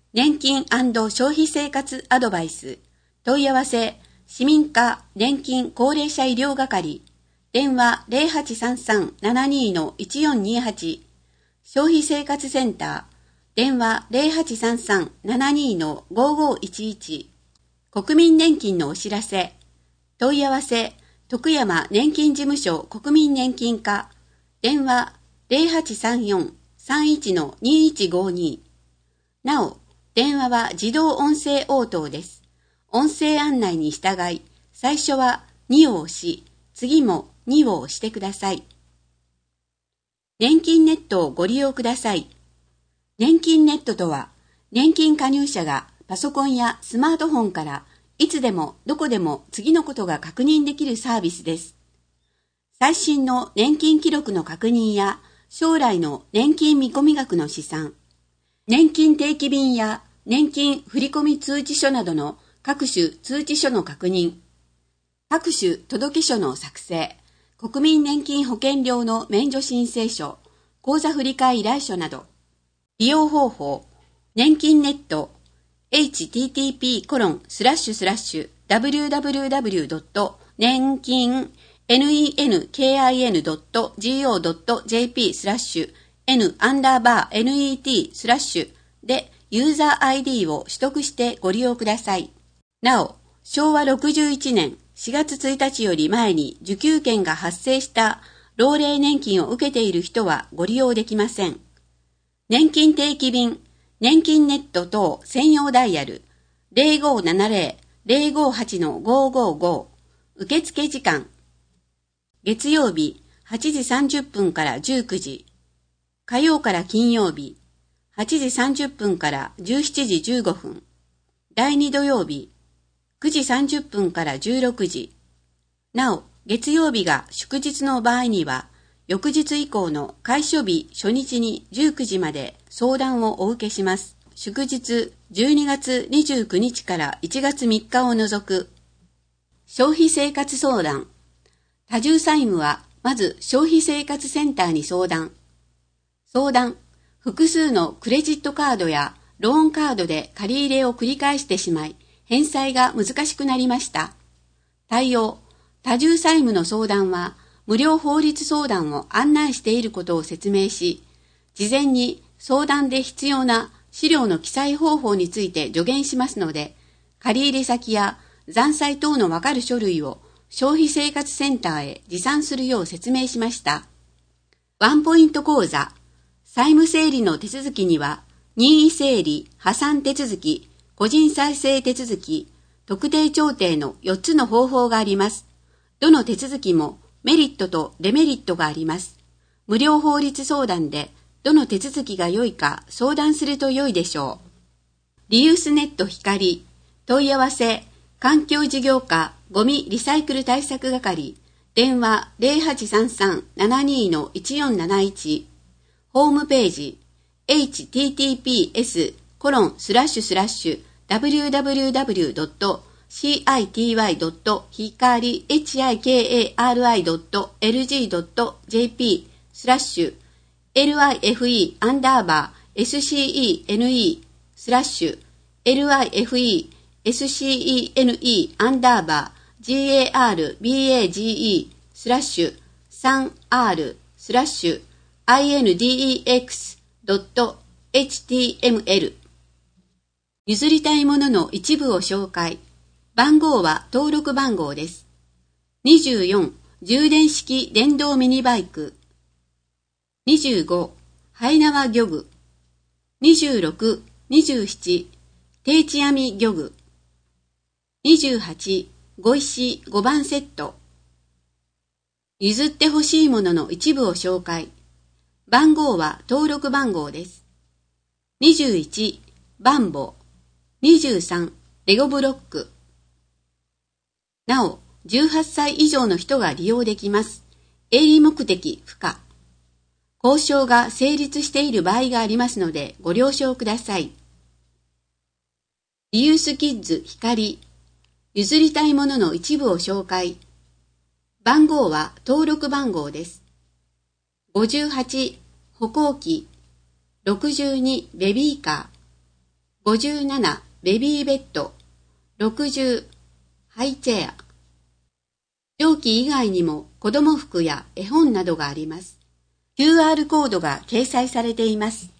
年金&消費生活アドバイス。問い合わせ、市民課年金高齢者医療係。電話 0833-72-1428。消費生活センター。電話 0833-72-5511。国民年金のお知らせ。問い合わせ、徳山年金事務所国民年金課。電話 0834-31-2152。なお、電話は自動音声応答です。音声案内に従い、最初は2を押し、次も2を押してください。年金ネットをご利用ください。年金ネットとは、年金加入者がパソコンやスマートフォンからいつでもどこでも次のことが確認できるサービスです。最新の年金記録の確認や将来の年金見込み額の試算、年金定期便や年金振込通知書などの各種通知書の確認、各種届書の作成、国民年金保険料の免除申請書、口座振替依頼書など、利用方法、年金ネット、http://www.nenkin.go.jp/n_net/ でユーザー ID を取得してご利用ください。なお、昭和61年4月1日より前に受給権が発生した老齢年金を受けている人はご利用できません。年金定期便、年金ネット等専用ダイヤル 0570-058-555 受付時間月曜日8時30分から19時、火曜から金曜日8時30分から17時15分、第2土曜日9時30分から16時。なお、月曜日が祝日の場合には、翌日以降の開所日初日に19時まで相談をお受けします。祝日12月29日から1月3日を除く。消費生活相談。多重債務は、まず消費生活センターに相談。相談。複数のクレジットカードやローンカードで借り入れを繰り返してしまい、返済が難しくなりました。対応。多重債務の相談は、無料法律相談を案内していることを説明し、事前に相談で必要な資料の記載方法について助言しますので、借入先や残債等のわかる書類を消費生活センターへ持参するよう説明しました。ワンポイント口座。債務整理の手続きには、任意整理、破産手続き、個人再生手続き、特定調停の4つの方法があります。どの手続きもメリットとデメリットがあります。無料法律相談でどの手続きが良いか相談すると良いでしょう。リユースネット光、問い合わせ、環境事業課ゴミリサイクル対策係、電話 0833-72-1471、ホームページ、http://life-and-savings/life-index/life-index/3-RSHE-NE/LIFE-INDABA-GARBE/CE/3-RSHINE/DEX/ITV/3 譲りたいものの一部を紹介。番号は登録番号です。24、充電式電動ミニバイク。25、ハイナワ漁具。26、27、定置網漁具。28、碁石5番セット。譲ってほしいものの一部を紹介。番号は登録番号です。21、バンボ。23、レゴブロック。なお、18歳以上の人が利用できます。営利目的不可。交渉が成立している場合がありますのでご了承ください。リユースキッズ光。譲りたいものの一部を紹介。番号は登録番号です。58、歩行器。62、ベビーカー。 57ベビーベッド、60ハイチェア。上記以外にも子供服や絵本などがあります。QR コードが掲載されています。